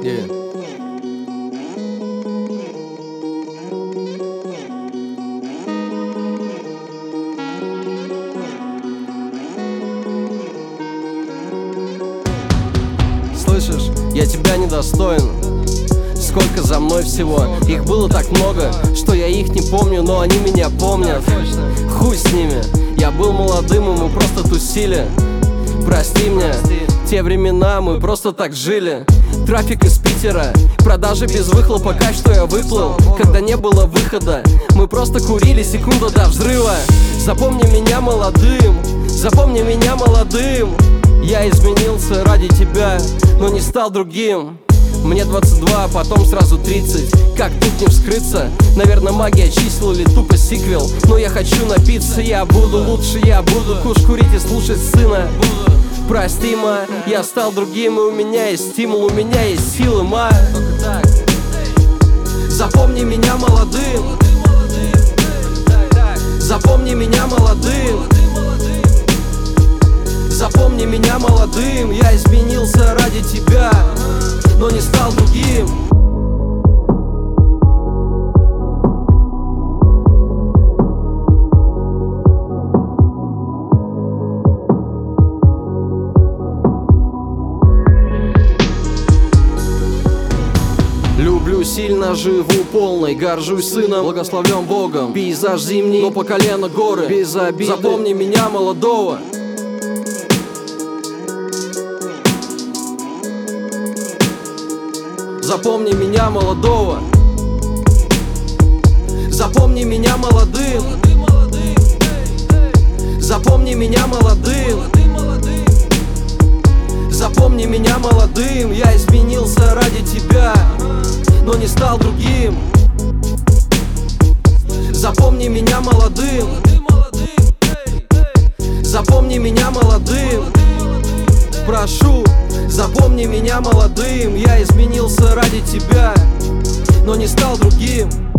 Yeah. Слышишь, я тебя недостоин. Сколько за мной всего. Их было так много, что я их не помню, но они меня помнят. Хуй с ними, я был молодым, и мы просто тусили. Прости мне, те времена мы просто так жили. Трафик из Питера, продажи без выхлопа, кайф, что я выплыл. Когда не было выхода, мы просто курили секунду до взрыва. Запомни меня молодым, запомни меня молодым. Я изменился ради тебя, но не стал другим. Мне 22, потом сразу 30. Как тут не вскрыться? Наверное, магия чисел или тупо сиквел. Но я хочу напиться, я буду лучше. Я буду куш курить и слушать сына. Прости, ма, я стал другим, и у меня есть стимул, у меня есть силы, ма. Запомни меня молодым. Запомни меня молодым. Запомни меня молодым. Я изменился ради тебя, но не стал другим. Люблю сильно, живу полной, горжусь сыном, благословлен Богом. Пейзаж зимний, но по колено горы, без обиды. Запомни меня молодого. Запомни меня молодого. Запомни меня молодым. Запомни меня молодым. Запомни меня молодым. Я изменился ради тебя, но не стал другим. Запомни меня молодым. Запомни меня молодым. Прошу, запомни меня молодым. Я изменился ради тебя, но не стал другим.